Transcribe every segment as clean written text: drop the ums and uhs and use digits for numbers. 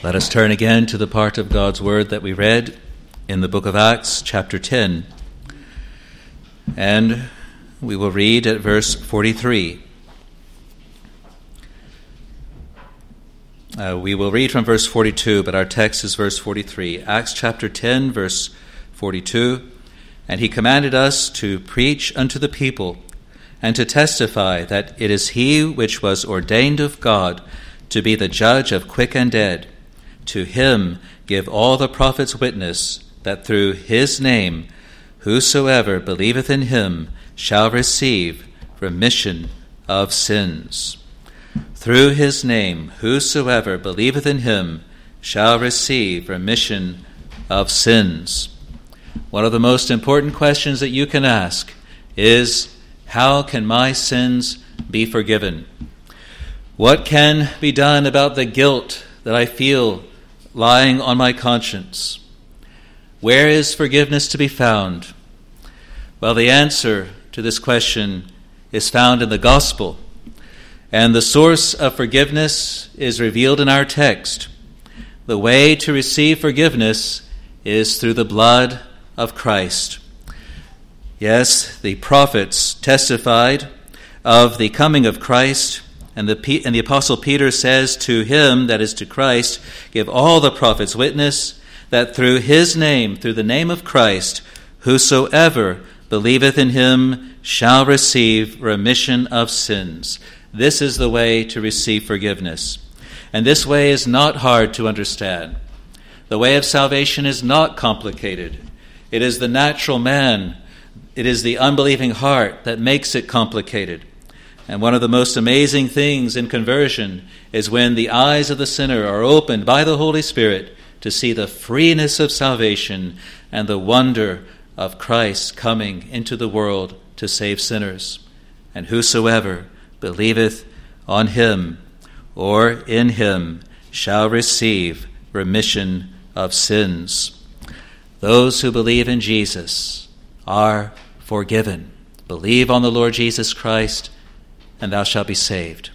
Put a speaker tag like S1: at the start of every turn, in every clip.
S1: Let us turn again to the part of God's Word that we read in the book of Acts, chapter 10. And we will read at verse 43. We will read from verse 42, but our text is verse 43. Acts chapter 10, verse 42. And he commanded us to preach unto the people and to testify that it is he which was ordained of God to be the judge of quick and dead. To him give all the prophets witness that through his name whosoever believeth in him shall receive remission of sins. Through his name whosoever believeth in him shall receive remission of sins. One of the most important questions that you can ask is, how can my sins be forgiven? What can be done about the guilt that I feel lying on my conscience? Where is forgiveness to be found? Well, the answer to this question is found in the gospel, and the source of forgiveness is revealed in our text. The way to receive forgiveness is through the blood of Christ. Yes, the prophets testified of the coming of Christ, and the Apostle Peter says to him, that is to Christ, give all the prophets witness that through his name, through the name of Christ, whosoever believeth in him shall receive remission of sins. This is the way to receive forgiveness. And this way is not hard to understand. The way of salvation is not complicated. It is the natural man, it is the unbelieving heart that makes it complicated. And one of the most amazing things in conversion is when the eyes of the sinner are opened by the Holy Spirit to see the freeness of salvation and the wonder of Christ coming into the world to save sinners. And whosoever believeth on him or in him shall receive remission of sins. Those who believe in Jesus are forgiven. Believe on the Lord Jesus Christ, and thou shalt be saved.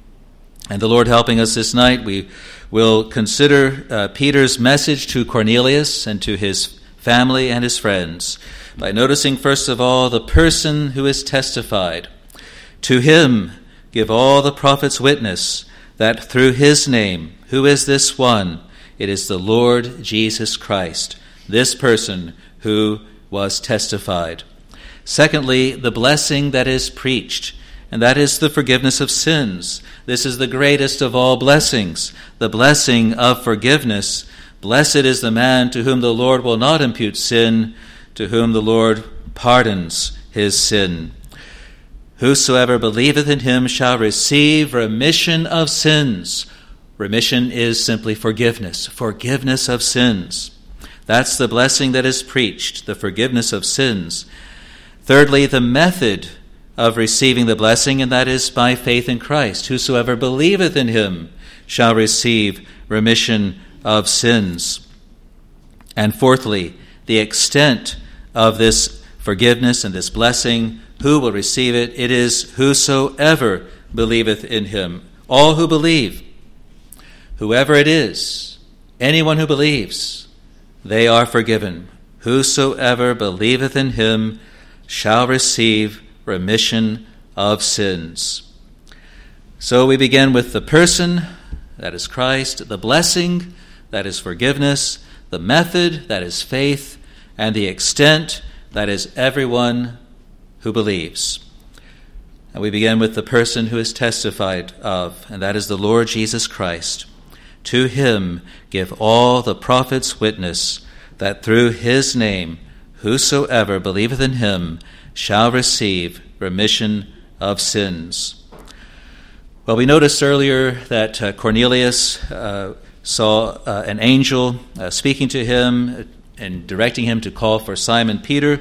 S1: And the Lord helping us this night, we will consider Peter's message to Cornelius and to his family and his friends by noticing, first of all, the person who is testified. To him give all the prophets witness that through his name, who is this one? It is the Lord Jesus Christ, this person who was testified. Secondly, the blessing that is preached, and that is the forgiveness of sins. This is the greatest of all blessings, the blessing of forgiveness. Blessed is the man to whom the Lord will not impute sin, to whom the Lord pardons his sin. Whosoever believeth in him shall receive remission of sins. Remission is simply forgiveness of sins. That's the blessing that is preached, the forgiveness of sins. Thirdly, the method of receiving the blessing, and that is by faith in Christ. Whosoever believeth in him shall receive remission of sins. And fourthly, the extent of this forgiveness and this blessing. Who will receive it? It is whosoever believeth in him. All who believe. Whoever it is, anyone who believes, they are forgiven. Whosoever believeth in him shall receive remission of sins. So we begin with the person, that is Christ, the blessing, that is forgiveness, the method, that is faith, and the extent, that is everyone who believes. And we begin with the person who is testified of, and that is the Lord Jesus Christ. To him give all the prophets witness that through his name whosoever believeth in him shall receive remission of sins. Well, we noticed earlier that Cornelius saw an angel speaking to him and directing him to call for Simon Peter.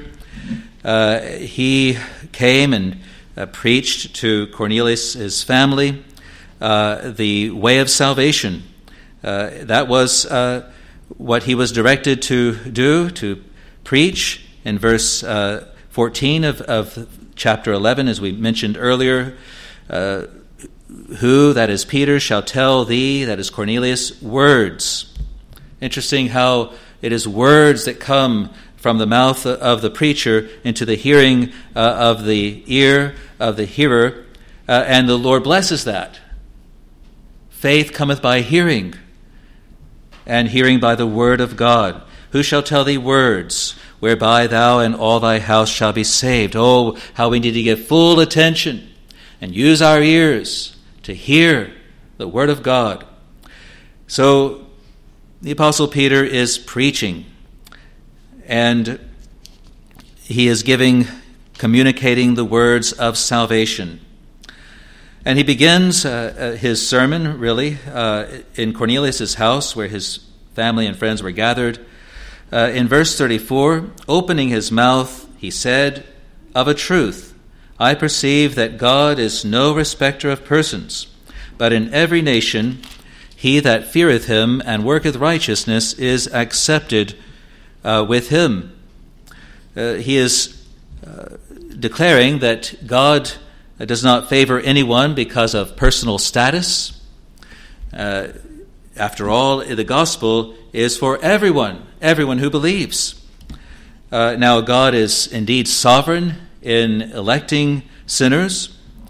S1: He came and preached to Cornelius' family the way of salvation. That was what he was directed to do, to preach. In verse 14 of chapter 11, as we mentioned earlier, who, that is Peter, shall tell thee, that is Cornelius, words. Interesting how it is words that come from the mouth of the preacher into the hearing of the ear of the hearer, and the Lord blesses that. Faith cometh by hearing, and hearing by the word of God. Who shall tell thee words, whereby thou and all thy house shall be saved? Oh, how we need to give full attention and use our ears to hear the word of God. So the Apostle Peter is preaching, and he is communicating the words of salvation. And he begins his sermon, really, in Cornelius' house, where his family and friends were gathered. In verse 34, opening his mouth, he said, "Of a truth, I perceive that God is no respecter of persons, but in every nation he that feareth him and worketh righteousness is accepted with him." He is declaring that God does not favor anyone because of personal status. After all, the gospel is for everyone who believes. Now, God is indeed sovereign in electing sinners,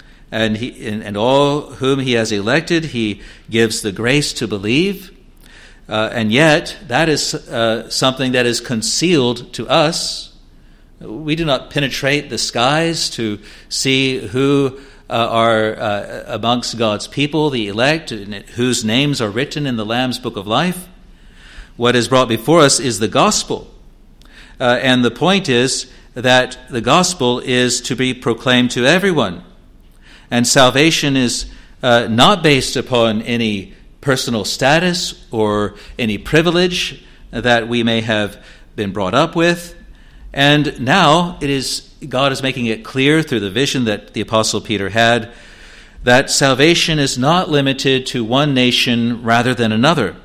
S1: and all whom he has elected, he gives the grace to believe. And yet, that is something that is concealed to us. We do not penetrate the skies to see who are amongst God's people, the elect, whose names are written in the Lamb's Book of Life. What is brought before us is the gospel. And the point is that the gospel is to be proclaimed to everyone. And salvation is not based upon any personal status or any privilege that we may have been brought up with. And now God is making it clear through the vision that the Apostle Peter had that salvation is not limited to one nation rather than another.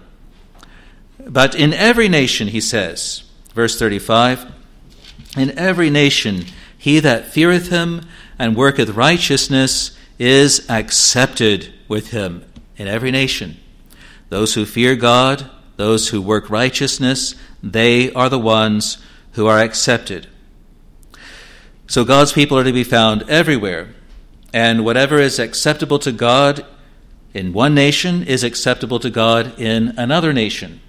S1: But in every nation, he says, verse 35, in every nation he that feareth him and worketh righteousness is accepted with him. In every nation. Those who fear God, those who work righteousness, they are the ones who are accepted. So God's people are to be found everywhere, and whatever is acceptable to God in one nation is acceptable to God in another nation.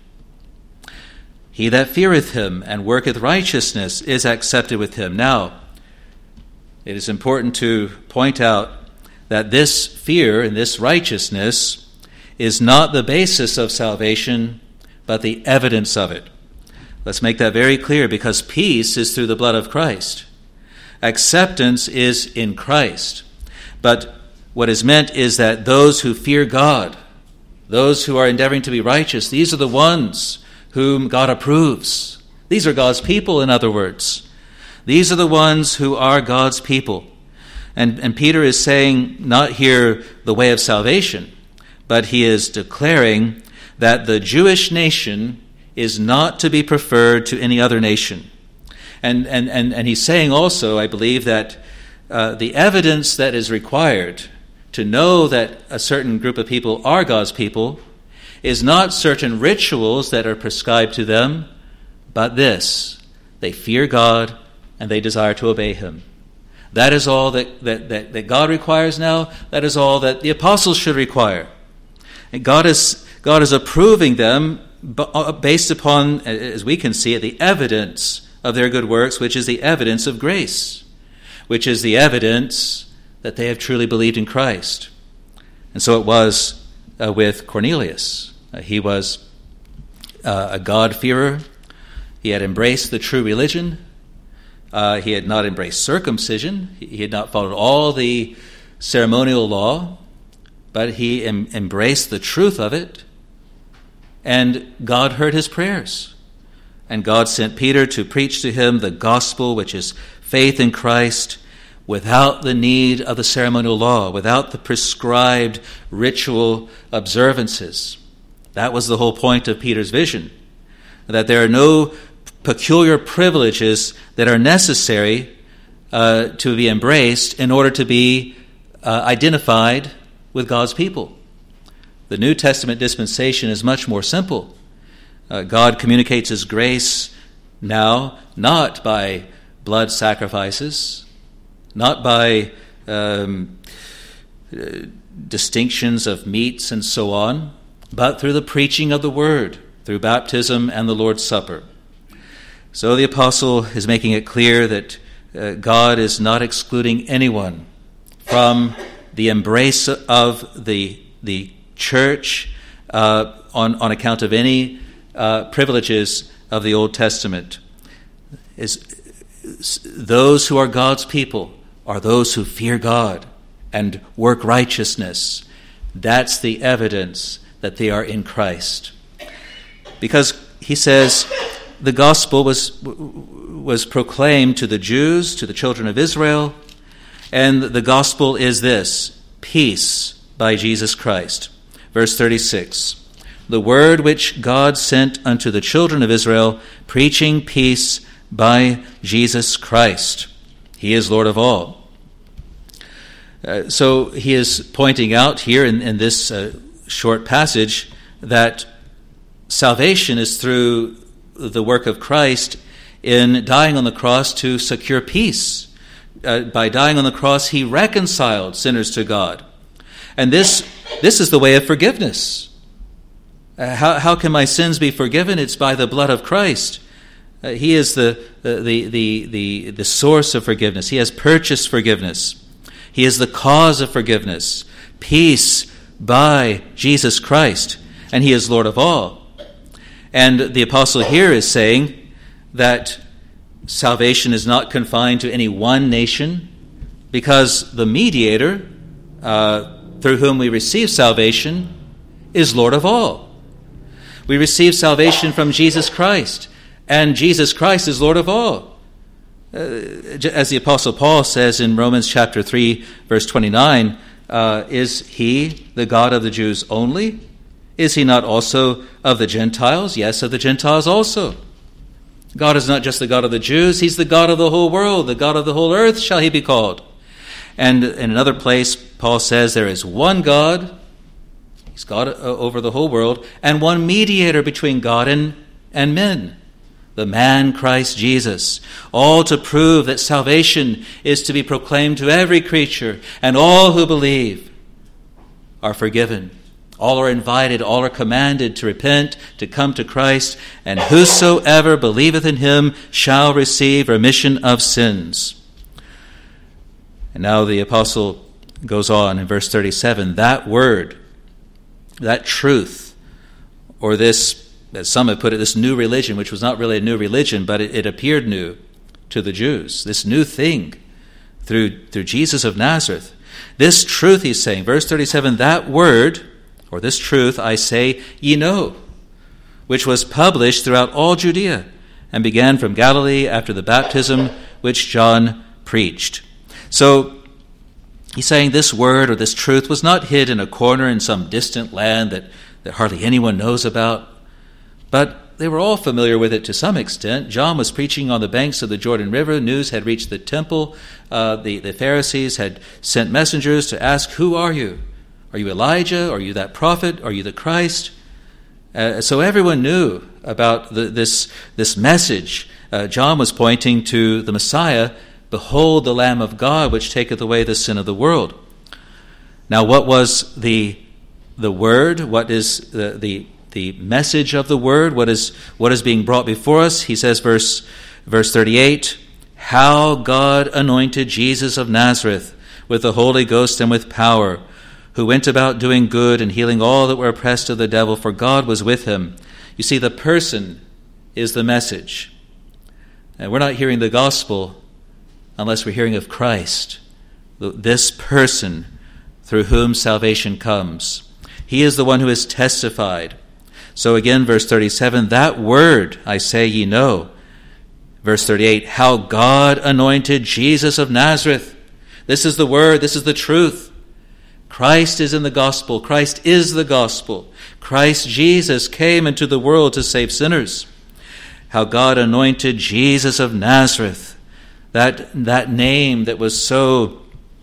S1: He that feareth him and worketh righteousness is accepted with him. Now, it is important to point out that this fear and this righteousness is not the basis of salvation, but the evidence of it. Let's make that very clear, because peace is through the blood of Christ. Acceptance is in Christ. But what is meant is that those who fear God, those who are endeavoring to be righteous, these are the ones whom God approves. These are God's people, in other words. These are the ones who are God's people. And Peter is saying not here the way of salvation, but he is declaring that the Jewish nation is not to be preferred to any other nation. And he's saying also, I believe, that the evidence that is required to know that a certain group of people are God's people is not certain rituals that are prescribed to them, but this: they fear God and they desire to obey him. That is all that God requires now. That is all that the apostles should require. And God is approving them based upon, as we can see it, the evidence of their good works, which is the evidence of grace, which is the evidence that they have truly believed in Christ. And so it was with Cornelius. He was a God-fearer. He had embraced the true religion. He had not embraced circumcision. He had not followed all the ceremonial law, but he embraced the truth of it. And God heard his prayers. And God sent Peter to preach to him the gospel, which is faith in Christ, without the need of the ceremonial law, without the prescribed ritual observances. That was the whole point of Peter's vision, that there are no peculiar privileges that are necessary to be embraced in order to be identified with God's people. The New Testament dispensation is much more simple. God communicates his grace now not by blood sacrifices, not by distinctions of meats and so on, but through the preaching of the word, through baptism and the Lord's Supper. So the apostle is making it clear that God is not excluding anyone from the embrace of the church on account of any privileges of the Old Testament. Those who are God's people are those who fear God and work righteousness. That's the evidence that they are in Christ. Because he says the gospel was proclaimed to the Jews, to the children of Israel, and the gospel is this: peace by Jesus Christ. Verse 36, the word which God sent unto the children of Israel, preaching peace by Jesus Christ. He is Lord of all. So he is pointing out here in this short passage that salvation is through the work of Christ in dying on the cross to secure peace. By dying on the cross, he reconciled sinners to God. And this is the way of forgiveness. How can my sins be forgiven? It's by the blood of Christ. He is the source of forgiveness. He has purchased forgiveness. He is the cause of forgiveness. Peace by Jesus Christ. And he is Lord of all. And the apostle here is saying that salvation is not confined to any one nation, because the mediator through whom we receive salvation is Lord of all. We receive salvation from Jesus Christ, and Jesus Christ is Lord of all. As the Apostle Paul says in Romans chapter 3, verse 29, is he the God of the Jews only? Is he not also of the Gentiles? Yes, of the Gentiles also. God is not just the God of the Jews, he's the God of the whole world. The God of the whole earth shall he be called. And in another place, Paul says there is one God, he's God over the whole world, and one mediator between God and men, the man Christ Jesus, all to prove that salvation is to be proclaimed to every creature, and all who believe are forgiven. All are invited, all are commanded to repent, to come to Christ, and whosoever believeth in him shall receive remission of sins. And now the apostle goes on in verse 37, that word, that truth, or this, as some have put it, this new religion, which was not really a new religion, but it appeared new to the Jews, this new thing through Jesus of Nazareth. This truth, he's saying, verse 37, that word, or this truth, I say, ye know, which was published throughout all Judea, and began from Galilee after the baptism which John preached. So he's saying this word or this truth was not hid in a corner in some distant land that hardly anyone knows about, but they were all familiar with it to some extent. John was preaching on the banks of the Jordan River. News had reached the temple. The Pharisees had sent messengers to ask, who are you? Are you Elijah? Are you that prophet? Are you the Christ? So everyone knew about this message. John was pointing to the Messiah. Behold the Lamb of God, which taketh away the sin of the world. Now, what was the word? What is the message of the word? What is being brought before us? He says, verse 38, how God anointed Jesus of Nazareth with the Holy Ghost and with power, who went about doing good and healing all that were oppressed of the devil, for God was with him. You see, the person is the message. And we're not hearing the gospel unless we're hearing of Christ, this person through whom salvation comes. He is the one who is testified. So again, verse 37, that word, I say ye know. Verse 38, how God anointed Jesus of Nazareth. This is the word, this is the truth. Christ is in the gospel. Christ is the gospel. Christ Jesus came into the world to save sinners. How God anointed Jesus of Nazareth. That name that was so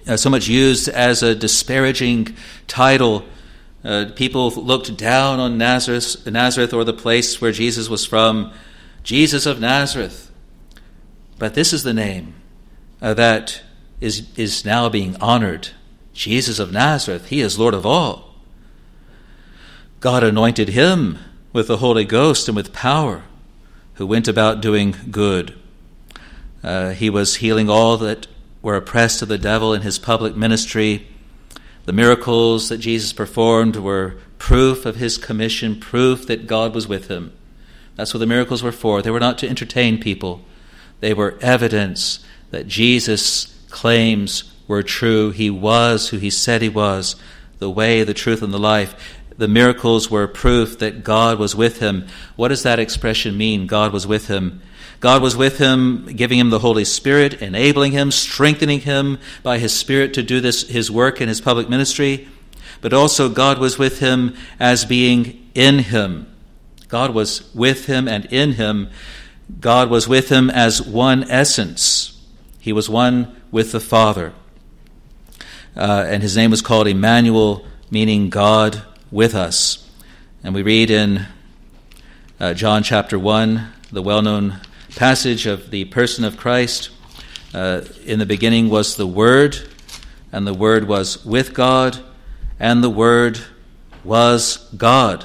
S1: used as a disparaging title. People looked down on Nazareth, or the place where Jesus was from, Jesus of Nazareth. But this is the name that is now being honored. Jesus of Nazareth, he is Lord of all. God anointed him with the Holy Ghost and with power, who went about doing good. He was healing all that were oppressed of the devil in his public ministry. The miracles that Jesus performed were proof of his commission, proof that God was with him. That's what the miracles were for. They were not to entertain people. They were evidence that Jesus' claims were true. He was who he said he was, the way, the truth, and the life. The miracles were proof that God was with him. What does that expression mean, God was with him? God was with him, giving him the Holy Spirit, enabling him, strengthening him by his Spirit to do his work in his public ministry. But also God was with him as being in him. God was with him and in him. God was with him as one essence. He was one with the Father. And his name was called Emmanuel, meaning God with us. And we read in John chapter 1, the well-known passage of the person of Christ. In the beginning was the Word, and the Word was with God, and the Word was God.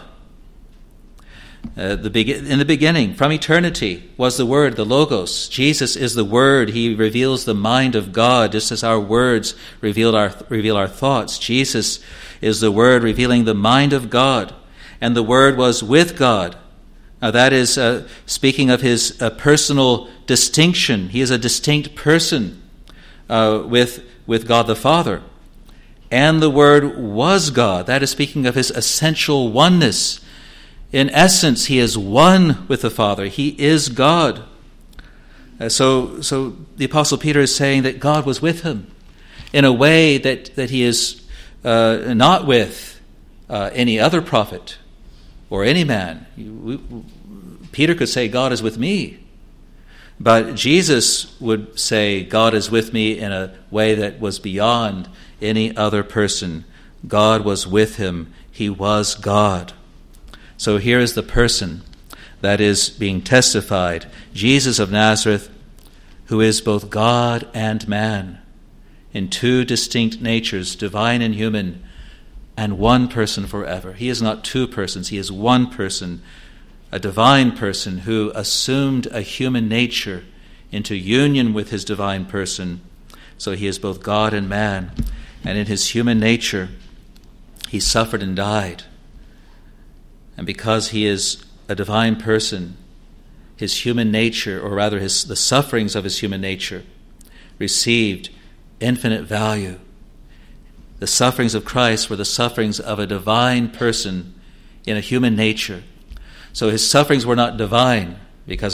S1: In the beginning, from eternity, was the Word, the Logos. Jesus is the Word. He reveals the mind of God, just as our words reveal our thoughts. Jesus is the Word revealing the mind of God, and the Word was with God. Now that is speaking of his personal distinction. He is a distinct person with God the Father. And the Word was God. That is speaking of his essential oneness. In essence, he is one with the Father. He is God. So the Apostle Peter is saying that God was with him in a way that he is not with any other prophet or any man. Peter could say, God is with me. But Jesus would say, God is with me in a way that was beyond any other person. God was with him. He was God. So here is the person that is being testified, Jesus of Nazareth, who is both God and man, in two distinct natures, divine and human, and one person forever. He is not two persons, he is one person, a divine person who assumed a human nature into union with his divine person. So he is both God and man, and in his human nature, he suffered and died. And because he is a divine person, his human nature, or rather the sufferings of his human nature, received infinite value. The sufferings of Christ were the sufferings of a divine person in a human nature. So his sufferings were not divine because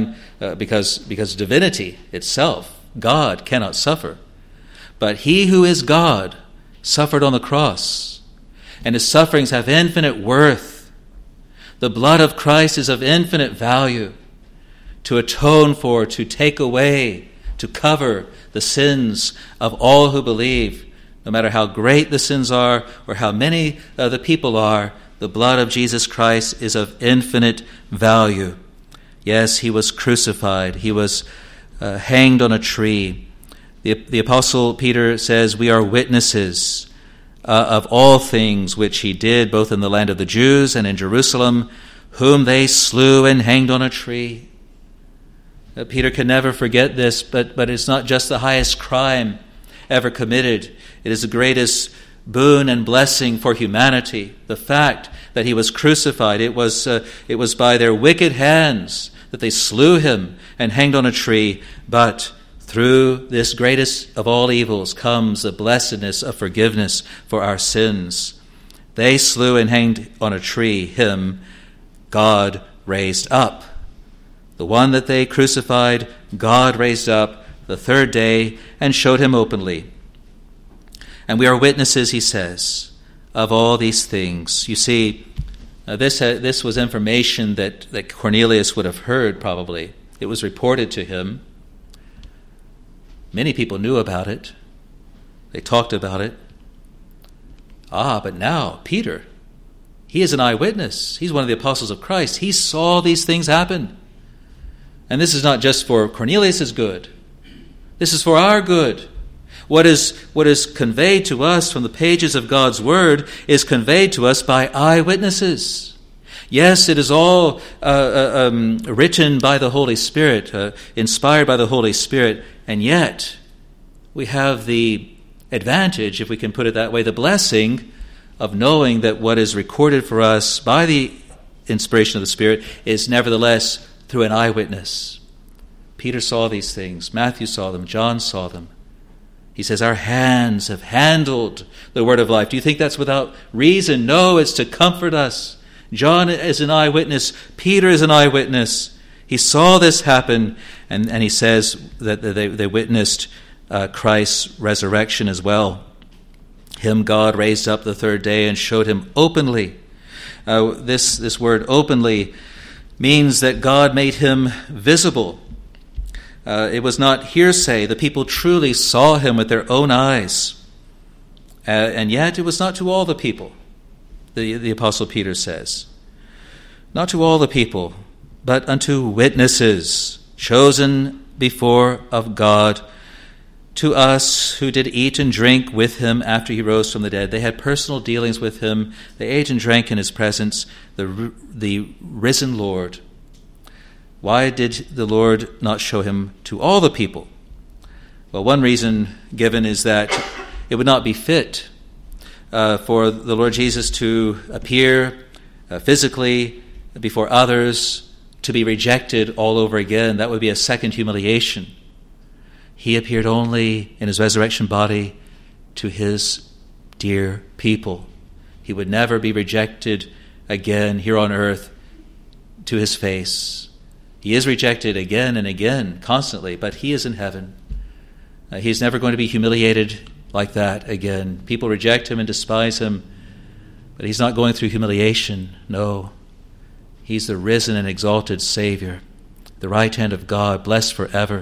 S1: divinity itself, God, cannot suffer. But he who is God suffered on the cross, and his sufferings have infinite worth. The blood of Christ is of infinite value to atone for, to take away, to cover the sins of all who believe. No matter how great the sins are or how many the people are, the blood of Jesus Christ is of infinite value. Yes, he was crucified. He was hanged on a tree. The Apostle Peter says, we are witnesses of all things which he did, both in the land of the Jews and in Jerusalem, whom they slew and hanged on a tree. Peter can never forget this, but it's not just the highest crime ever committed. It is the greatest boon and blessing for humanity. The fact that he was crucified, it was by their wicked hands that they slew him and hanged on a tree. But through this greatest of all evils comes the blessedness of forgiveness for our sins. They slew and hanged on a tree. Him God raised up. The one that they crucified, God raised up the third day and showed him openly. And we are witnesses, he says, of all these things. You see, this was information that Cornelius would have heard probably. It was reported to him. Many people knew about it. They talked about it. But now, Peter, he is an eyewitness. He's one of the apostles of Christ. He saw these things happen. And this is not just for Cornelius' good. This is for our good. What is conveyed to us from the pages of God's Word is conveyed to us by eyewitnesses. Yes, it is all written by the Holy Spirit, inspired by the Holy Spirit, and yet we have the advantage, if we can put it that way, the blessing of knowing that what is recorded for us by the inspiration of the Spirit is nevertheless through an eyewitness. Peter saw these things. Matthew saw them. John saw them. He says, our hands have handled the word of life. Do you think that's without reason? No, it's to comfort us. John is an eyewitness. Peter is an eyewitness. He saw this happen, and he says that they witnessed Christ's resurrection as well. Him God raised up the third day and showed him openly. This word openly means that God made him visible. It was not hearsay. The people truly saw him with their own eyes. And yet it was not to all the people, the Apostle Peter says. Not to all the people, but unto witnesses chosen before of God, to us who did eat and drink with him after he rose from the dead. They had personal dealings with him. They ate and drank in his presence, the risen Lord. Why did the Lord not show him to all the people? Well, one reason given is that it would not be fit for the Lord Jesus to appear physically before others, to be rejected all over again. That would be a second humiliation. He appeared only in his resurrection body to his dear people. He would never be rejected again here on earth to his face. He is rejected again and again, constantly, but he is in heaven. He's never going to be humiliated like that again. People reject him and despise him, but he's not going through humiliation. No. He's the risen and exalted Savior, the right hand of God, blessed forever.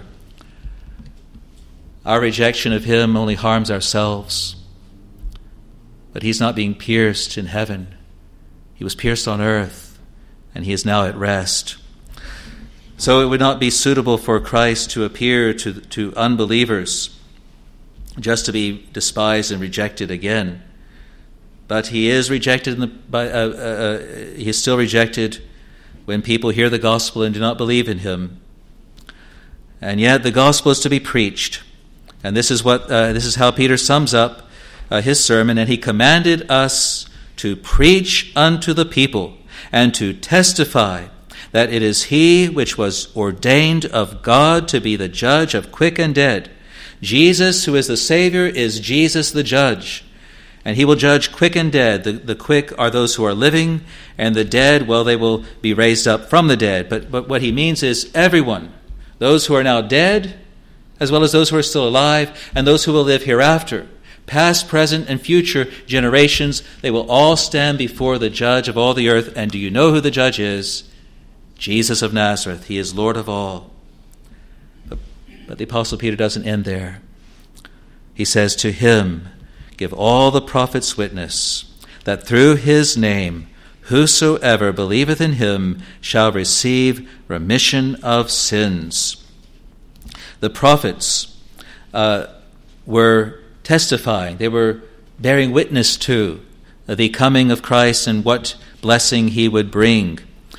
S1: Our rejection of him only harms ourselves. But he's not being pierced in heaven. He was pierced on earth, and he is now at rest. So it would not be suitable for Christ to appear to unbelievers just to be despised and rejected again. But he is rejected. He is still rejected when people hear the gospel and do not believe in him. And yet the gospel is to be preached. And this is how Peter sums up his sermon. And he commanded us to preach unto the people and to testify that it is he which was ordained of God to be the judge of quick and dead. Jesus, who is the Savior, is Jesus the judge. And he will judge quick and dead. The quick are those who are living, and the dead, well, they will be raised up from the dead. But what he means is everyone, those who are now dead, as well as those who are still alive, and those who will live hereafter, past, present, and future generations, they will all stand before the judge of all the earth. And do you know who the judge is? Jesus of Nazareth. He is Lord of all. But the Apostle Peter doesn't end there. He says, to him give all the prophets witness, that through his name whosoever believeth in him shall receive remission of sins. The prophets were testifying, they were bearing witness to the coming of Christ and what blessing he would bring.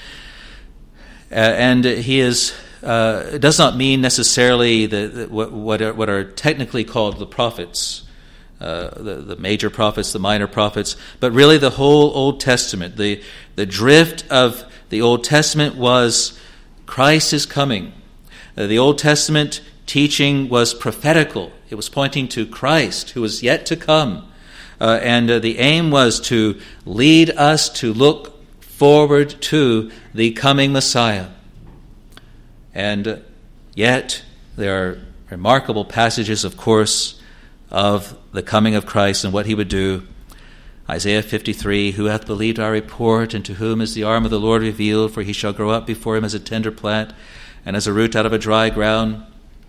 S1: And he is it does not mean necessarily what are technically called the prophets, the major prophets, the minor prophets, but really the whole Old Testament. The drift of the Old Testament was Christ is coming. The Old Testament teaching was prophetical. It was pointing to Christ who was yet to come. And the aim was to lead us to look forward to the coming Messiah. And yet there are remarkable passages, of course, of the coming of Christ and what he would do. Isaiah 53, who hath believed our report, and to whom is the arm of the Lord revealed? For he shall grow up before him as a tender plant, and as a root out of a dry ground.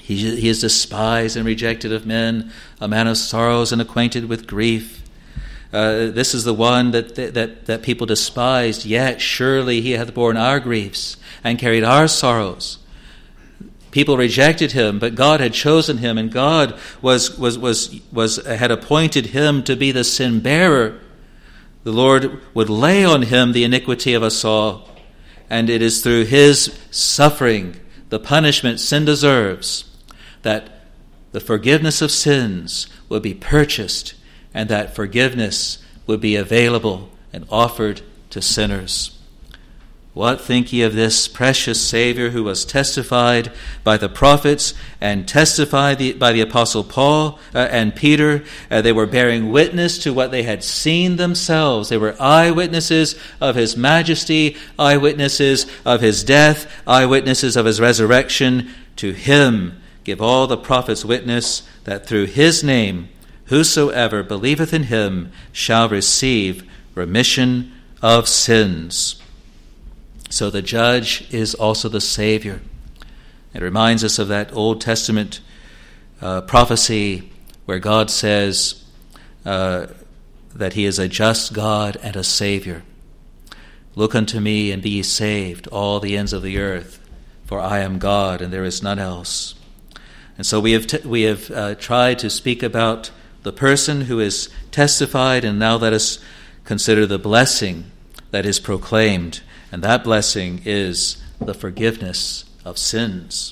S1: He is despised and rejected of men, a man of sorrows and acquainted with grief. This is the one that people despised, yet surely he hath borne our griefs and carried our sorrows. People rejected him, but God had chosen him, and God had appointed him to be the sin bearer. The Lord would lay on him the iniquity of us all, and it is through his suffering, the punishment sin deserves, that the forgiveness of sins will be purchased, and that forgiveness would be available and offered to sinners. What think ye of this precious Savior, who was testified by the prophets and testified by the Apostle Paul and Peter? They were bearing witness to what they had seen themselves. They were eyewitnesses of his majesty, eyewitnesses of his death, eyewitnesses of his resurrection. To him give all the prophets witness that through his name whosoever believeth in him shall receive remission of sins. So the judge is also the Savior. It reminds us of that Old Testament prophecy where God says that he is a just God and a Savior. Look unto me and be ye saved, all the ends of the earth, for I am God and there is none else. And so we have tried to speak about the person who is testified, and now let us consider the blessing that is proclaimed. And that blessing is the forgiveness of sins.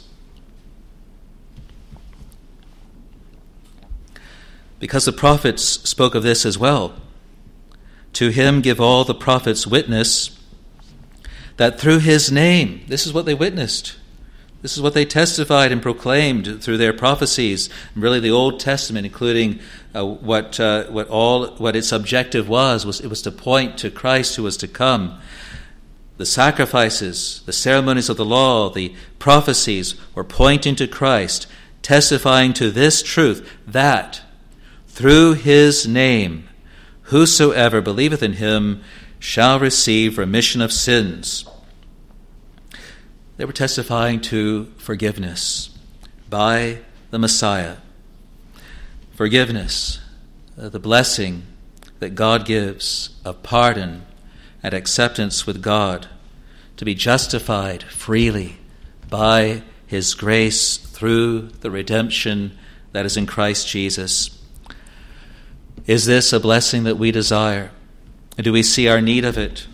S1: Because the prophets spoke of this as well. To him give all the prophets witness that through his name, this is what they witnessed. This is what they testified and proclaimed through their prophecies, and really the Old Testament, including what its objective was. It was to point to Christ who was to come. The sacrifices, the ceremonies of the law, the prophecies were pointing to Christ, testifying to this truth, that through his name whosoever believeth in him shall receive remission of sins. They were testifying to forgiveness by the Messiah. Forgiveness, the blessing that God gives of pardon and acceptance with God, to be justified freely by his grace through the redemption that is in Christ Jesus. Is this a blessing that we desire? And do we see our need of it?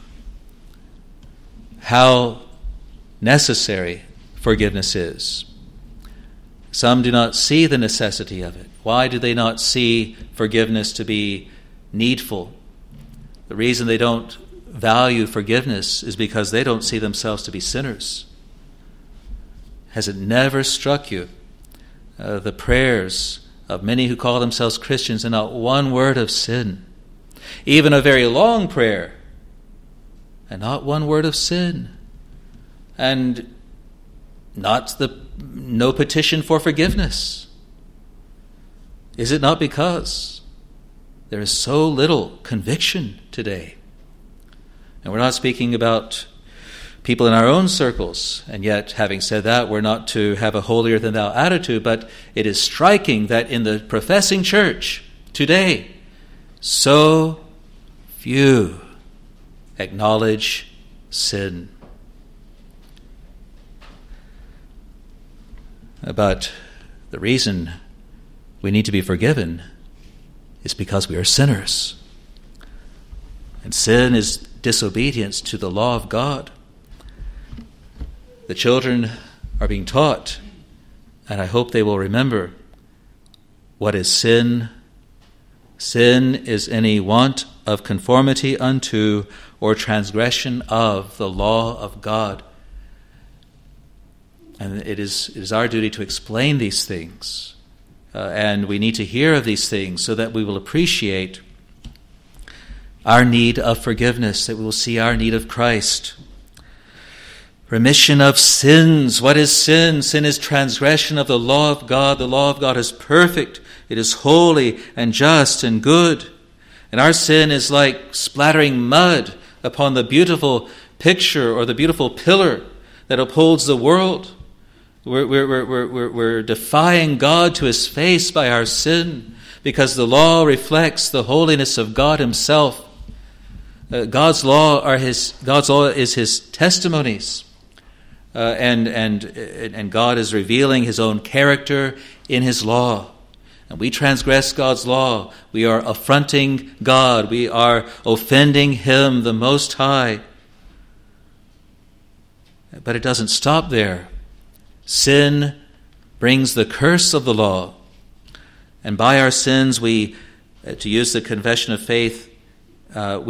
S1: How necessary forgiveness is. Some do not see the necessity of it. Why do they not see forgiveness to be needful? The reason they don't value forgiveness is because they don't see themselves to be sinners. Has it never struck you the prayers of many who call themselves Christians and not one word of sin? Even a very long prayer and not one word of sin. And no petition for forgiveness. Is it not because there is so little conviction today? And we're not speaking about people in our own circles, and yet, having said that, we're not to have a holier-than-thou attitude, but it is striking that in the professing church today, so few acknowledge sin. But the reason we need to be forgiven is because we are sinners. And sin is disobedience to the law of God. The children are being taught, and I hope they will remember, what is sin? Sin is any want of conformity unto or transgression of the law of God. And it is our duty to explain these things. And we need to hear of these things so that we will appreciate our need of forgiveness, that we will see our need of Christ. Remission of sins. What is sin? Sin is transgression of the law of God. The law of God is perfect. It is holy and just and good. And our sin is like splattering mud upon the beautiful picture or the beautiful pillar that upholds the world. We're defying God to his face by our sin, because the law reflects the holiness of God himself. God's law is his testimonies. And God is revealing his own character in his law. And we transgress God's law. We are affronting God. We are offending him, the Most High. But it doesn't stop there. Sin brings the curse of the law. And by our sins, we, to use the confession of faith, our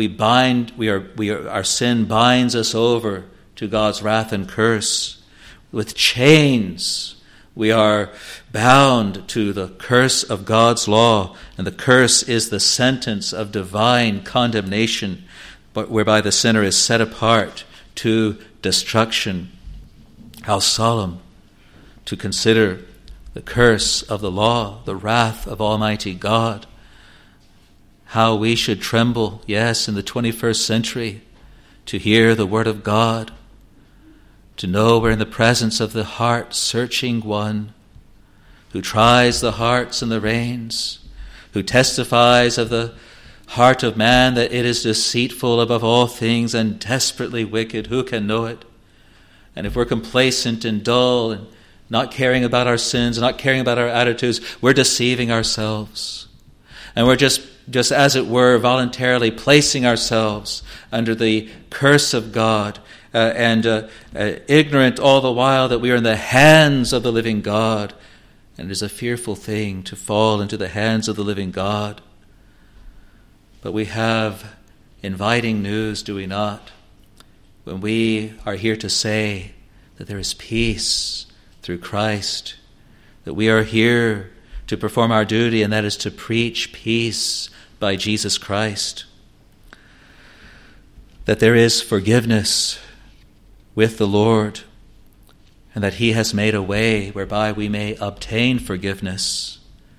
S1: sin binds us over to God's wrath and curse. With chains, we are bound to the curse of God's law, and the curse is the sentence of divine condemnation, but whereby the sinner is set apart to destruction. How solemn to consider the curse of the law, the wrath of Almighty God. How we should tremble, yes, in the 21st century, to hear the word of God, to know we're in the presence of the heart-searching one who tries the hearts and the reins, who testifies of the heart of man that it is deceitful above all things and desperately wicked. Who can know it? And if we're complacent and dull and not caring about our sins, not caring about our attitudes, we're deceiving ourselves. And we're just as it were, voluntarily placing ourselves under the curse of God, and ignorant all the while that we are in the hands of the living God. And it is a fearful thing to fall into the hands of the living God. But we have inviting news, do we not? When we are here to say that there is peace through Christ, that we are here to perform our duty, and that is to preach peace by Jesus Christ. That there is forgiveness with the Lord, and that he has made a way whereby we may obtain forgiveness.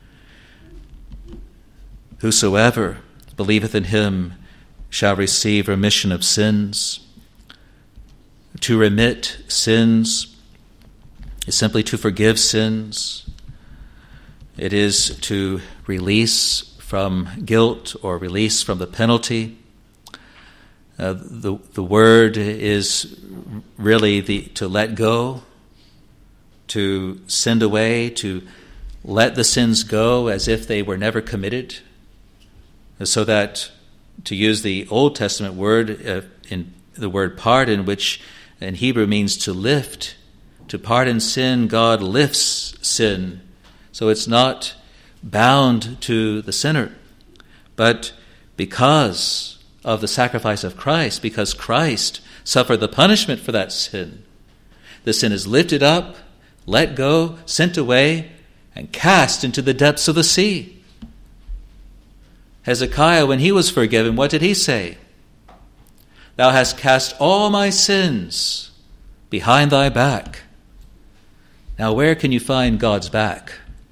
S1: Whosoever believeth in him shall receive remission of sins. To remit sins is simply to forgive sins. It is to release from guilt or release from the penalty. The word is really to let go, to send away, to let the sins go as if they were never committed, so that, to use the Old Testament word, in the word pardon, which in Hebrew means to lift, to pardon sin, God lifts sin. So it's not bound to the sinner. But because of the sacrifice of Christ, because Christ suffered the punishment for that sin, the sin is lifted up, let go, sent away, and cast into the depths of the sea. Hezekiah, when he was forgiven, what did he say? Thou hast cast all my sins behind thy back. Now, where can you find God's back?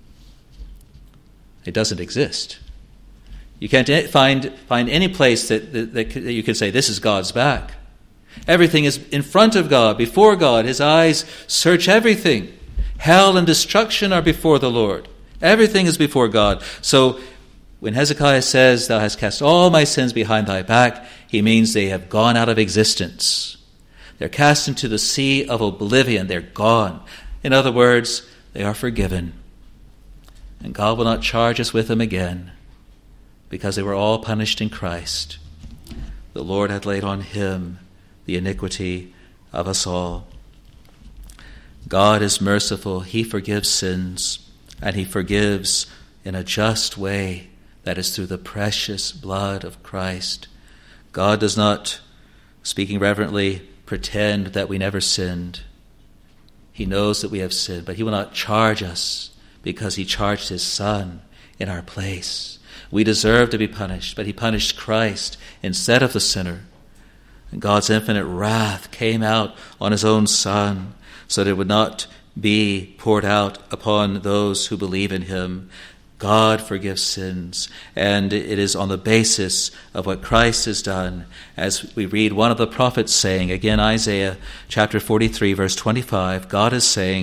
S1: It doesn't exist. You can't find any place that you can say, this is God's back. Everything is in front of God, before God. His eyes search everything. Hell and destruction are before the Lord. Everything is before God. So when Hezekiah says, thou hast cast all my sins behind thy back, he means they have gone out of existence. They're cast into the sea of oblivion. They're gone. In other words, they are forgiven. And God will not charge us with them again, because they were all punished in Christ. The Lord hath laid on him the iniquity of us all. God is merciful. He forgives sins, and he forgives in a just way. That is through the precious blood of Christ. God does not, speaking reverently, pretend that we never sinned. He knows that we have sinned, but he will not charge us because he charged his Son in our place. We deserve to be punished, but he punished Christ instead of the sinner. And God's infinite wrath came out on his own Son so that it would not be poured out upon those who believe in him. God forgives sins, and it is on the basis of what Christ has done. As we read one of the prophets saying, again Isaiah chapter 43 verse 25, God is saying,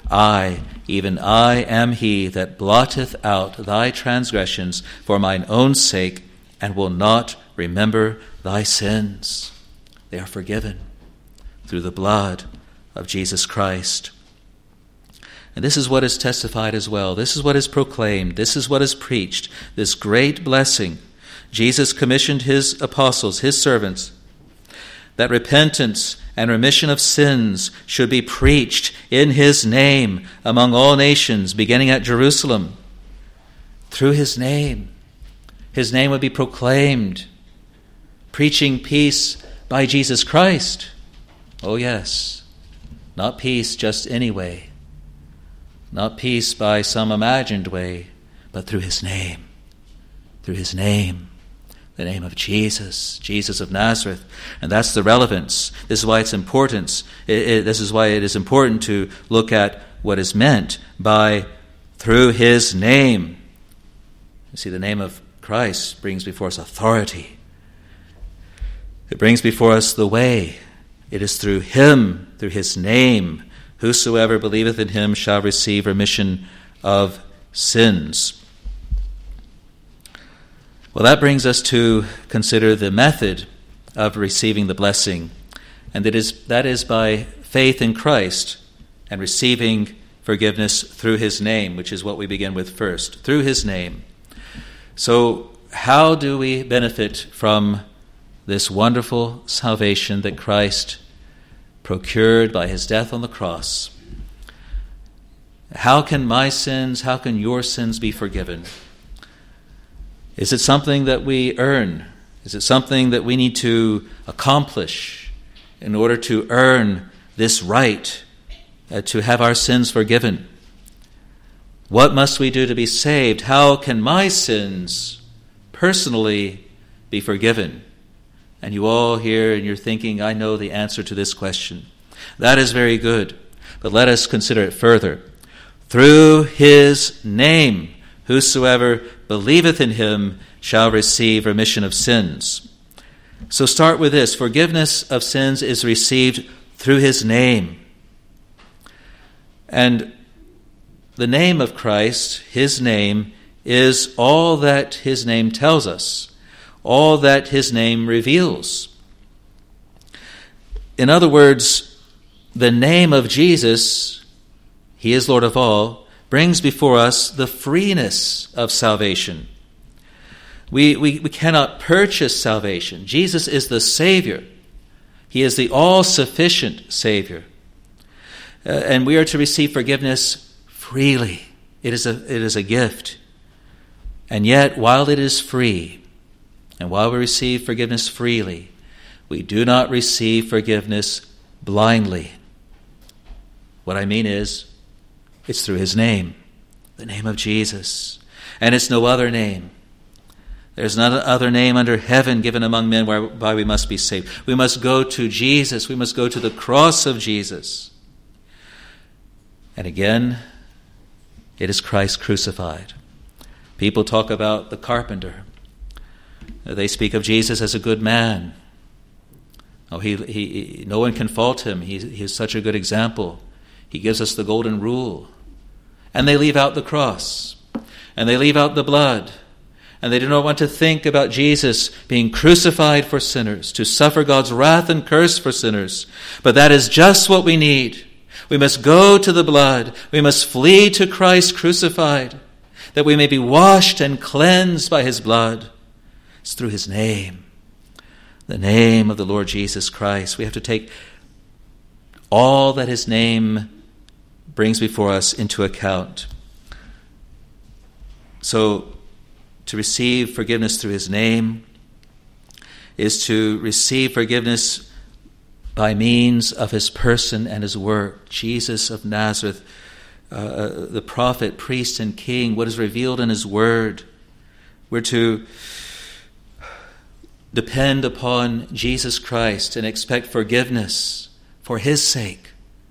S1: I, even I, am he that blotteth out thy transgressions for mine own sake, and will not remember thy sins. They are forgiven through the blood of Jesus Christ. And this is what is testified as well. This is what is proclaimed. This is what is preached. This great blessing. Jesus commissioned his apostles, his servants, that repentance and remission of sins should be preached in his name among all nations, beginning at Jerusalem. Through his name would be proclaimed, preaching peace by Jesus Christ. Oh yes, not peace just any way, not peace by some imagined way, but through his name, the name of Jesus, Jesus of Nazareth. And that's the relevance. This is why it's important. This is why it is important to look at what is meant by through his name. You see, the name of Christ brings before us authority. It brings before us the way. It is through him, through his name, whosoever believeth in him shall receive remission of sins. Well, that brings us to consider the method of receiving the blessing, and that is by faith in Christ and receiving forgiveness through his name, which is what we begin with first, through his name. So how do we benefit from this wonderful salvation that Christ procured by his death on the cross? How can my sins, how can your sins be forgiven? Is it something that we earn? Is it something that we need to accomplish in order to earn this right to have our sins forgiven? What must we do to be saved? How can my sins personally be forgiven? And you all here and you're thinking, I know the answer to this question. That is very good, but let us consider it further. Through his name, whosoever believeth in him shall receive remission of sins. So start with this. Forgiveness of sins is received through his name. And the name of Christ, his name, is all that his name tells us, all that his name reveals. In other words, the name of Jesus, he is Lord of all, brings before us the freeness of salvation. We cannot purchase salvation. Jesus is the Savior. He is the all-sufficient Savior. And we are to receive forgiveness freely. It is a gift. And yet, while it is free, and while we receive forgiveness freely, we do not receive forgiveness blindly. What I mean is, it's through his name, the name of Jesus. And it's no other name. There's none other name under heaven given among men whereby we must be saved. We must go to Jesus. We must go to the cross of Jesus. And again, it is Christ crucified. People talk about the carpenter. They speak of Jesus as a good man. Oh, he no one can fault him. He is such a good example. He gives us the golden rule. And they leave out the cross. And they leave out the blood. And they do not want to think about Jesus being crucified for sinners, to suffer God's wrath and curse for sinners. But that is just what we need. We must go to the blood. We must flee to Christ crucified, that we may be washed and cleansed by his blood. It's through his name, the name of the Lord Jesus Christ. We have to take all that his name brings before us into account. So, to receive forgiveness through his name is to receive forgiveness by means of his person and his work. Jesus of Nazareth, the prophet, priest, and king, what is revealed in his word. We're to depend upon Jesus Christ and expect forgiveness for his sake,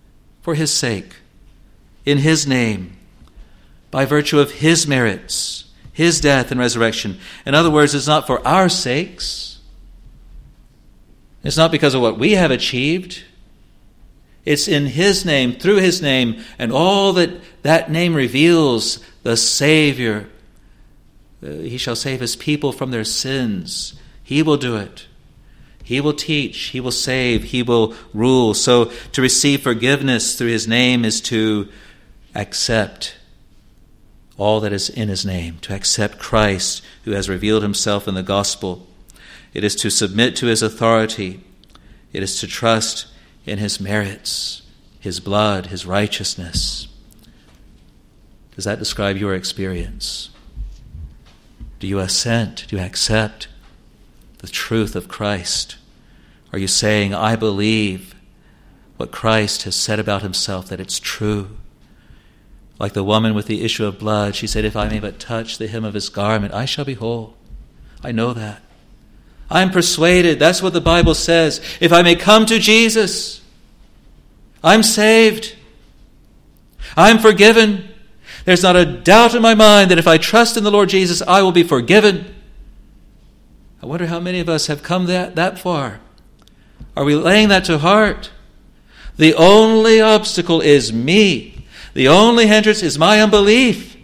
S1: in his name, by virtue of his merits, his death and resurrection. In other words, it's not for our sakes. It's not because of what we have achieved. It's in his name, through his name, and all that name reveals, the Savior. He shall save his people from their sins. He will do it. He will teach, he will save, he will rule. So to receive forgiveness through his name is to accept all that is in his name, to accept Christ who has revealed himself in the gospel. It is to submit to his authority. It is to trust in his merits, his blood, his righteousness. Does that describe your experience? Do you assent? Do you accept the truth of Christ? Are you saying, I believe what Christ has said about himself, that it's true? Like the woman with the issue of blood, she said, if I may but touch the hem of his garment, I shall be whole. I know that. I'm persuaded. That's what the Bible says. If I may come to Jesus, I'm saved. I'm forgiven. There's not a doubt in my mind that if I trust in the Lord Jesus, I will be forgiven. I wonder how many of us have come that far. Are we laying that to heart? The only obstacle is me. The only hindrance is my unbelief.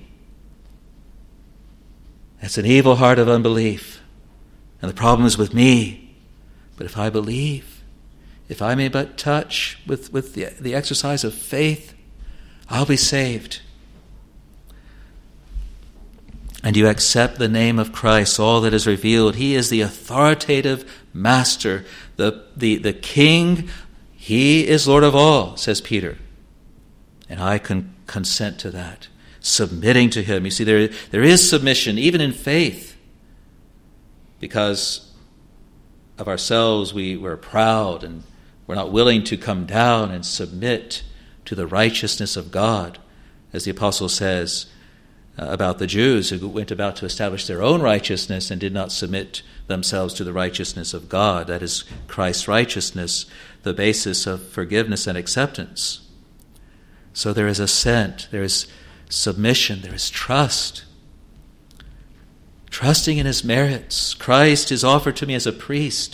S1: It's an evil heart of unbelief. And the problem is with me. But if I believe, if I may but touch with the exercise of faith, I'll be saved. And you accept the name of Christ, all that is revealed. He is the authoritative master, the king. He is Lord of all, says Peter. And I can consent to that, submitting to him. You see, there is submission, even in faith. Because of ourselves, we're proud and we're not willing to come down and submit to the righteousness of God, as the apostle says about the Jews who went about to establish their own righteousness and did not submit themselves to the righteousness of God. That is Christ's righteousness, the basis of forgiveness and acceptance. So there is assent, there is submission, there is trust. Trusting in his merits. Christ is offered to me as a priest.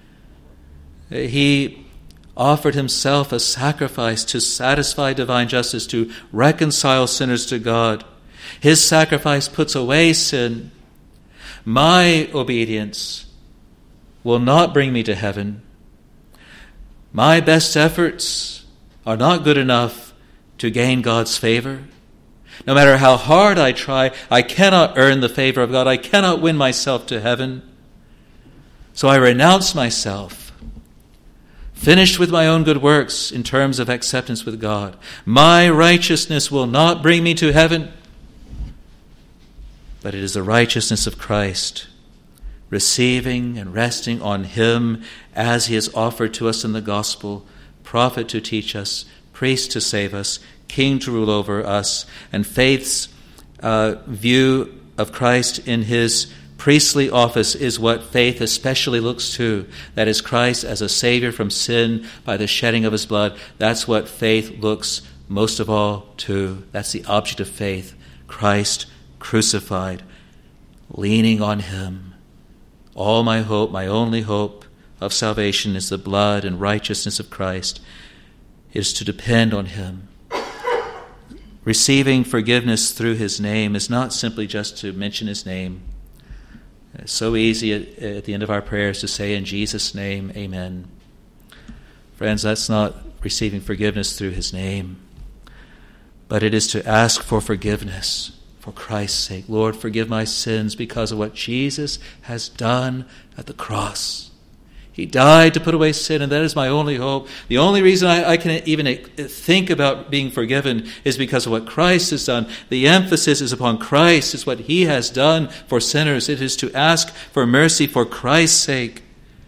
S1: He offered himself a sacrifice to satisfy divine justice, to reconcile sinners to God. His sacrifice puts away sin. My obedience will not bring me to heaven. My best efforts are not good enough to gain God's favor. No matter how hard I try, I cannot earn the favor of God. I cannot win myself to heaven. So I renounce myself, finished with my own good works in terms of acceptance with God. My righteousness will not bring me to heaven, but it is the righteousness of Christ, receiving and resting on him as he is offered to us in the gospel, prophet to teach us, priest to save us, king to rule over us, and faith's view of Christ in his priestly office is what faith especially looks to. That is Christ as a Savior from sin by the shedding of his blood. That's what faith looks most of all to. That's the object of faith. Christ crucified, leaning on him. All my hope, my only hope of salvation is the blood and righteousness of Christ, is to depend on him. Receiving forgiveness through his name is not simply just to mention his name. It's so easy at the end of our prayers to say, in Jesus' name, amen. Friends, that's not receiving forgiveness through his name, but it is to ask for forgiveness for Christ's sake. Lord, forgive my sins because of what Jesus has done at the cross. He died to put away sin, and that is my only hope. The only reason I can even think about being forgiven is because of what Christ has done. The emphasis is upon Christ. It's what he has done for sinners. It is to ask for mercy for Christ's sake.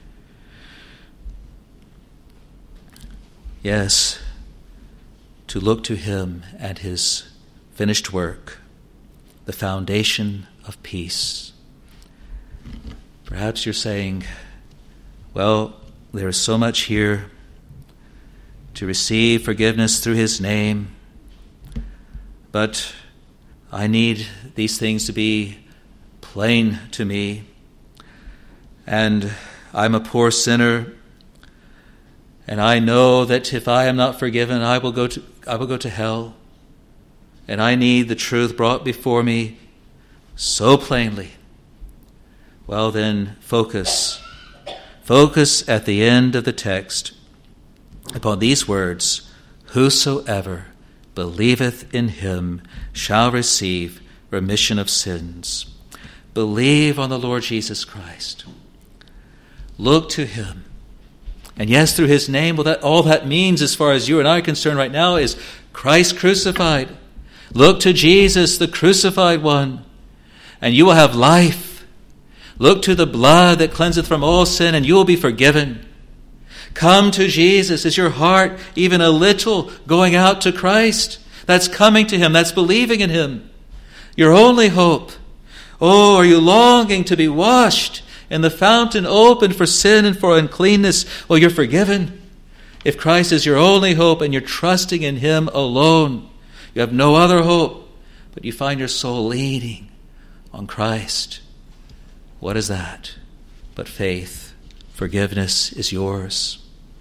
S1: Yes, to look to him and his finished work, the foundation of peace. Perhaps you're saying, well, there is so much here to receive forgiveness through his name, but I need these things to be plain to me, and I'm a poor sinner, And I know that if I am not forgiven, I will go to hell. And I need the truth brought before me so plainly. Well then, focus at the end of the text upon these words, whosoever believeth in him shall receive remission of sins. Believe on the Lord Jesus Christ. Look to him. And yes, through his name, all that means as far as you and I are concerned right now is Christ crucified. Look to Jesus, the crucified one, and you will have life. Look to the blood that cleanseth from all sin, and you will be forgiven. Come to Jesus. Is your heart even a little going out to Christ? That's coming to him. That's believing in him. Your only hope. Oh, are you longing to be washed in the fountain opened for sin and for uncleanness? Well, you're forgiven. If Christ is your only hope and you're trusting in him alone, you have no other hope, but you find your soul leaning on Christ. What is that but faith? Forgiveness is yours.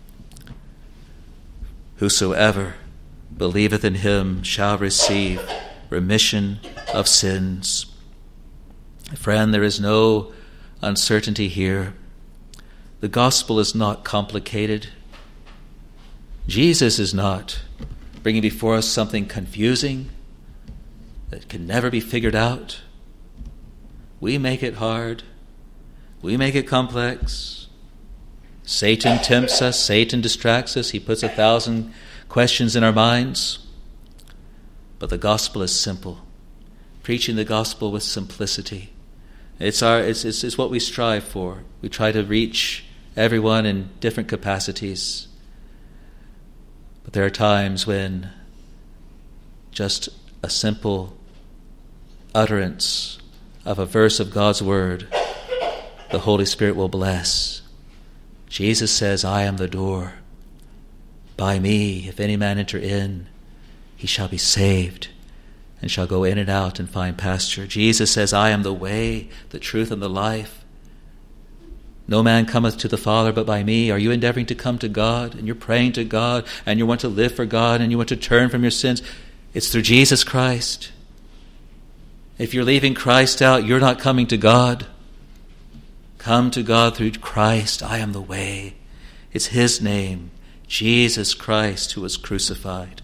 S1: Whosoever believeth in him shall receive remission of sins. Friend, there is no uncertainty here. The gospel is not complicated. Jesus is not bringing before us something confusing that can never be figured out. We make it hard. We make it complex. Satan tempts us. Satan distracts us. He puts 1,000 questions in our minds. But the gospel is simple. Preaching the gospel with simplicity. It's what we strive for. We try to reach everyone in different capacities. But there are times when just a simple utterance of a verse of God's word, the Holy Spirit will bless. Jesus says, I am the door. By me, if any man enter in, he shall be saved and shall go in and out and find pasture. Jesus says, I am the way, the truth, and the life. No man cometh to the Father but by me. Are you endeavoring to come to God, and you're praying to God, and you want to live for God, and you want to turn from your sins? It's through Jesus Christ. If you're leaving Christ out, you're not coming to God. Come to God through Christ. I am the way. It's his name, Jesus Christ, who was crucified.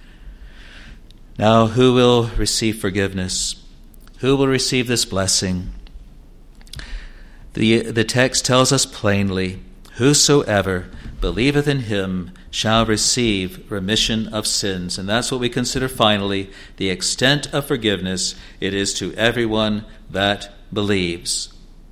S1: Now, who will receive forgiveness? Who will receive this blessing? The text tells us plainly, whosoever believeth in him shall receive remission of sins. And that's what we consider finally the extent of forgiveness. It is to everyone that believes.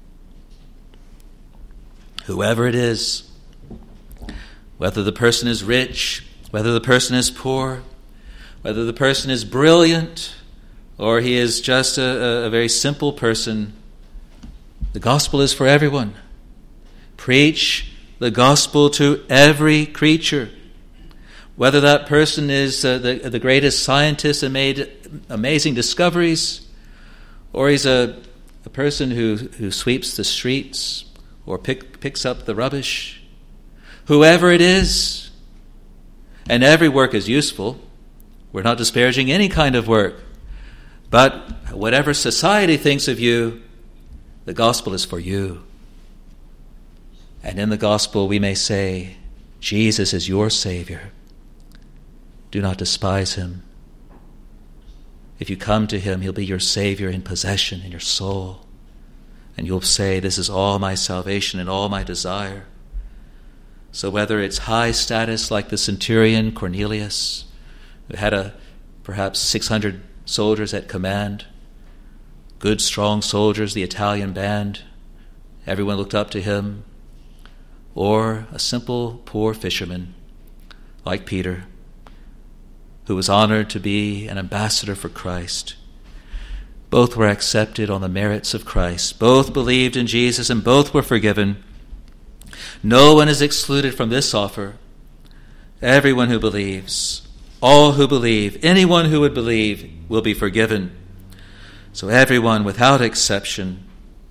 S1: Whoever it is, whether the person is rich, whether the person is poor, whether the person is brilliant, or he is just a very simple person, the gospel is for everyone. Preach the gospel to every creature. Whether that person is the greatest scientist and made amazing discoveries, or he's a person who sweeps the streets or picks up the rubbish. Whoever it is, and every work is useful. We're not disparaging any kind of work. But whatever society thinks of you, the gospel is for you. And in the gospel we may say, Jesus is your Savior. Do not despise him. If you come to him, he'll be your Savior in possession in your soul. And you'll say, this is all my salvation and all my desire. So whether it's high status like the centurion Cornelius, who had perhaps 600 soldiers at command, good, strong soldiers, the Italian band, everyone looked up to him, or a simple, poor fisherman like Peter, who was honored to be an ambassador for Christ. Both were accepted on the merits of Christ. Both believed in Jesus, and both were forgiven. No one is excluded from this offer. Everyone who believes, all who believe, anyone who would believe will be forgiven. So everyone, without exception,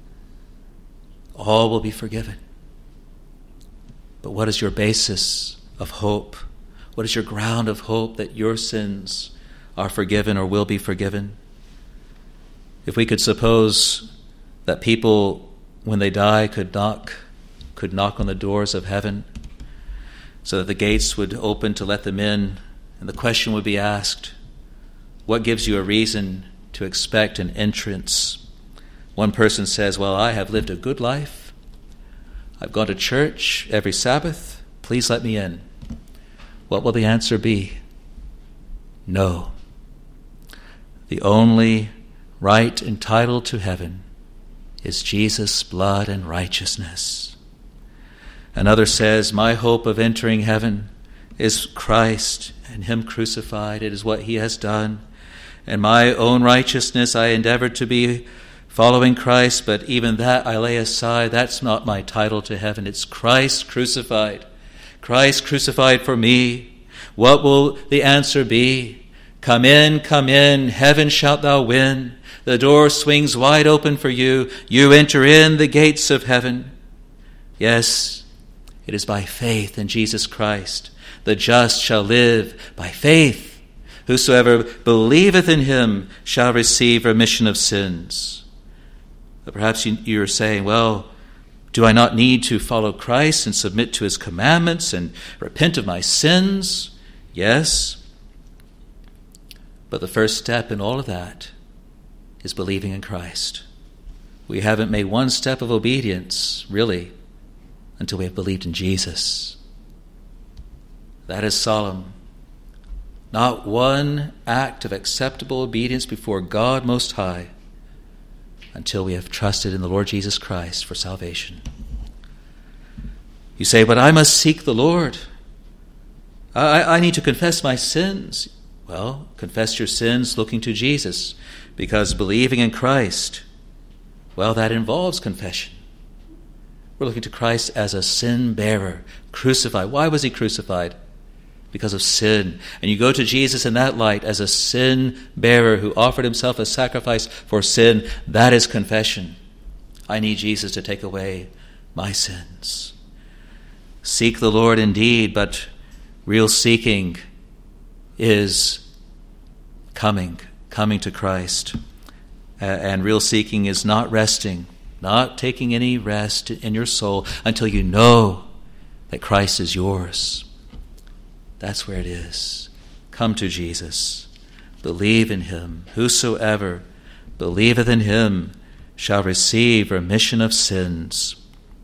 S1: all will be forgiven. But what is your basis of hope? What is your ground of hope that your sins are forgiven or will be forgiven? If we could suppose that people, when they die, could knock on the doors of heaven so that the gates would open to let them in, and the question would be asked, what gives you a reason to expect an entrance? One person says, well, I have lived a good life. I've gone to church every Sabbath. Please let me in. What will the answer be? No. The only right entitled to heaven is Jesus' blood and righteousness. Another says, my hope of entering heaven is Christ and him crucified. It is what he has done. And my own righteousness, I endeavor to be following Christ, but even that I lay aside. That's not my title to heaven. It's Christ crucified. Christ crucified for me. What will the answer be? Come in, heaven shalt thou win. The door swings wide open for you. You enter in the gates of heaven. Yes, it is by faith in Jesus Christ. The just shall live by faith. Whosoever believeth in him shall receive remission of sins. But perhaps you're saying, well, do I not need to follow Christ and submit to his commandments and repent of my sins? Yes. But the first step in all of that is believing in Christ. We haven't made one step of obedience, really, until we have believed in Jesus. That is solemn. Not one act of acceptable obedience before God Most High until we have trusted in the Lord Jesus Christ for salvation. You say, but I must seek the Lord. I need to confess my sins. Well, confess your sins looking to Jesus, because believing in Christ, well, that involves confession. We're looking to Christ as a sin bearer, crucified. Why was he crucified? Because of sin. And you go to Jesus in that light as a sin bearer who offered himself as sacrifice for sin. That is confession. I need Jesus to take away my sins. Seek the Lord indeed, but real seeking is coming to Christ. And real seeking is not resting, not taking any rest in your soul until you know that Christ is yours. That's where it is. Come to Jesus. Believe in him. Whosoever believeth in him shall receive remission of sins.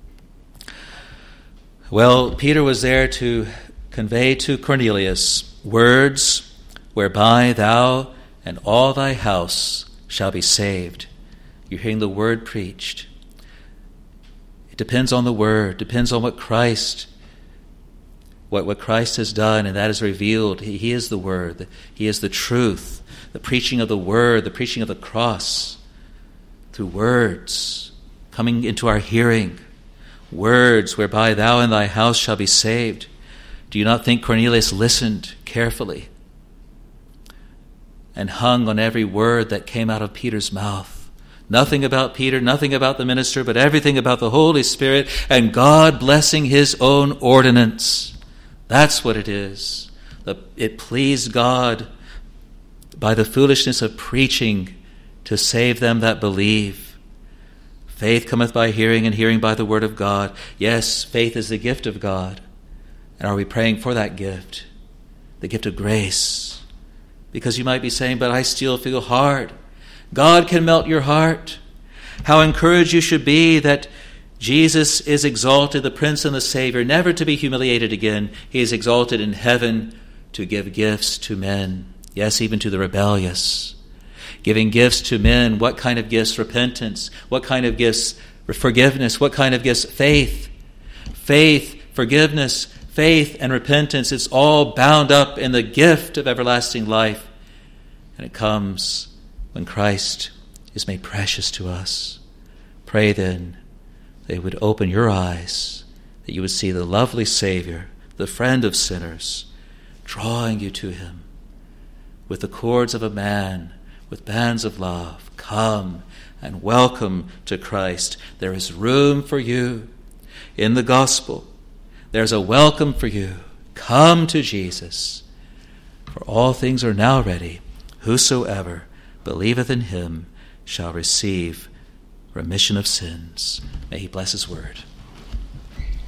S1: Well, Peter was there to convey to Cornelius words whereby thou and all thy house shall be saved. You're hearing the word preached. It depends on the word, depends on what Christ has done, and that is revealed. He is the word. He is the truth. The preaching of the word, the preaching of the cross, through words coming into our hearing, words whereby thou and thy house shall be saved. Do you not think Cornelius listened carefully and hung on every word that came out of Peter's mouth? Nothing about Peter, nothing about the minister, but everything about the Holy Spirit and God blessing his own ordinance. That's what it is. It pleased God by the foolishness of preaching to save them that believe. Faith cometh by hearing, and hearing by the word of God. Yes, faith is the gift of God. And are we praying for that gift? The gift of grace. Because you might be saying, but I still feel hard. God can melt your heart. How encouraged you should be that Jesus is exalted, the Prince and the Savior, never to be humiliated again. He is exalted in heaven to give gifts to men. Yes, even to the rebellious. Giving gifts to men. What kind of gifts? Repentance. What kind of gifts? Forgiveness. What kind of gifts? Faith. Faith, forgiveness, faith, and repentance. It's all bound up in the gift of everlasting life. And it comes when Christ is made precious to us. Pray then that He would open your eyes, that you would see the lovely Savior, the friend of sinners, drawing you to Him with the cords of a man, with bands of love. Come and welcome to Christ. There is room for you in the gospel. There's a welcome for you Come to Jesus, for all things are now ready. Whosoever believeth in him shall receive remission of sins. May he bless his word.